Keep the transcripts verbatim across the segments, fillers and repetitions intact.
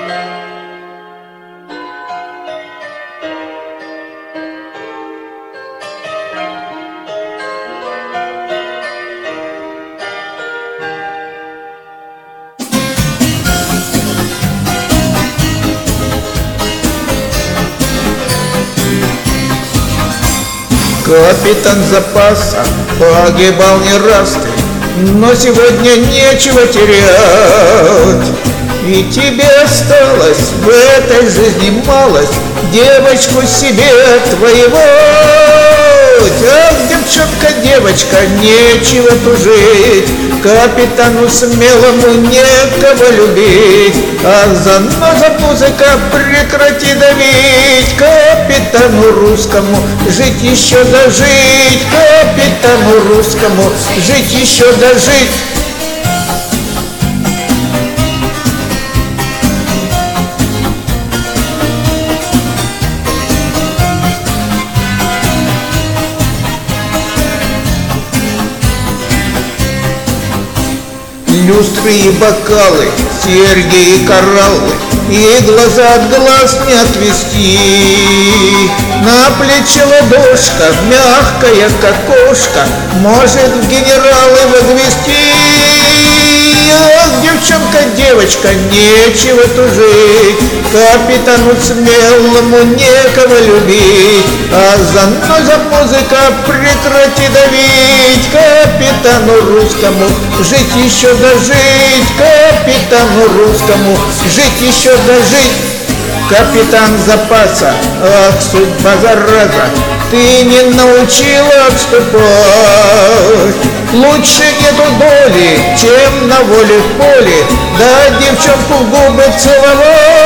Капитан запаса погибал не раз ты, но сегодня нечего терять. И тебе осталось в этой жизни малость девочку себе твоего. Ах, девчонка, девочка, нечего тужить, капитану смелому некого любить. А заноза музыка, прекрати давить, капитану русскому жить еще дожить, капитану русскому жить еще дожить. Люстры и бокалы, серьги и кораллы, и глаза от глаз не отвести. На плече ладошка, мягкая как кошка, может в генералы возвести. Ах, девчонка, девочка, нечего тужить, капитану смелому некого любить. А заноза музыка, прекрати давить, капитану русскому жить еще дожить, капитану русскому жить еще дожить. Капитан запаса, ах, судьба зараза, ты не научила отступать. Лучше нету доли, чем на воле в поле, да девчонку в губы целовать.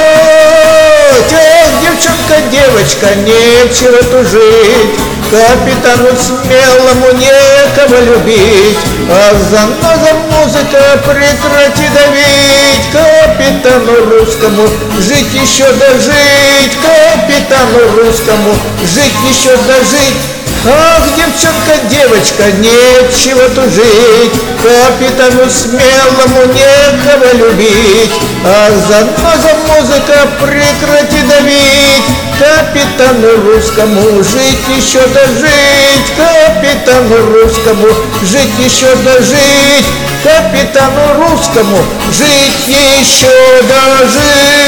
Эх, девчонка, девочка, нечего тужить, капитану смелому некого любить. А заноза музыка, прекрати давить, капитану русскому жить еще дожить, капитану русскому жить еще дожить. Ах, девчонка, девочка, нечего тужить, капитану смелому некого любить. А заноза музыка, прекрати давить, капитану русскому жить еще дожить, капитану русскому жить еще дожить, капитану русскому жить еще дожить.